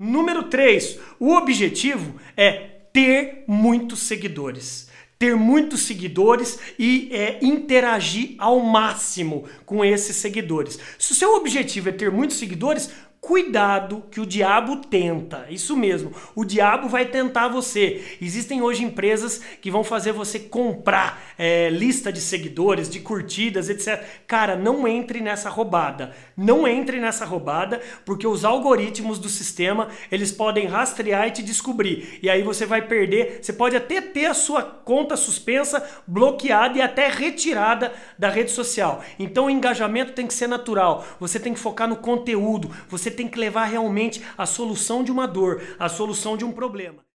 Número 3, o objetivo é ter muitos seguidores. Ter muitos seguidores e interagir ao máximo com esses seguidores. Se o seu objetivo é ter muitos seguidores, cuidado que o diabo tenta, isso mesmo, o diabo vai tentar você. Existem hoje empresas que vão fazer você comprar lista de seguidores, de curtidas, etc. Cara, não entre nessa roubada, não entre nessa roubada, porque os algoritmos do sistema, eles podem rastrear e te descobrir, e aí você vai perder, você pode até ter a sua conta suspensa, bloqueada e até retirada da rede social. Então o engajamento tem que ser natural, você tem que focar no conteúdo, você tem que levar realmente a solução de uma dor, a solução de um problema.